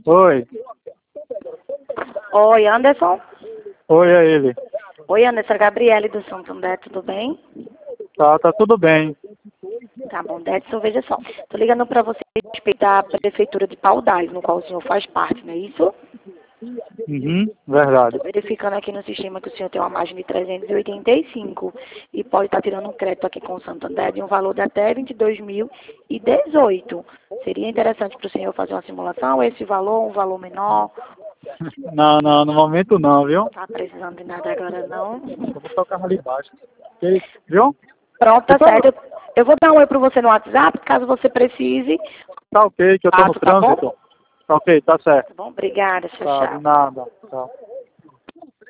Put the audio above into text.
Oi. Oi, Anderson. Oi, é ele. Oi, Anderson, Gabriele do Santander, tudo bem? Tá tudo bem. Tá bom, Edson, veja só. Tô ligando para você a respeito da Prefeitura de Paudais, no qual o senhor faz parte, não é isso? Uhum, verdade. Tô verificando aqui no sistema que o senhor tem uma margem de 385 e pode estar tirando um crédito aqui com o Santander de um valor de até 22.018. Seria interessante para o senhor fazer uma simulação, esse valor, um valor menor? Não, no momento não, viu? Tá precisando de nada agora, não? Eu vou tocar ali embaixo. Viu? Pronto, tá Então, certo. Eu vou dar um oi para você no WhatsApp, caso você precise. tá ok, que eu tô no Tá bom? trânsito. Tá ok, tá certo. Tá bom, obrigada, tchau, Tá, de tchau. nada. Tchau.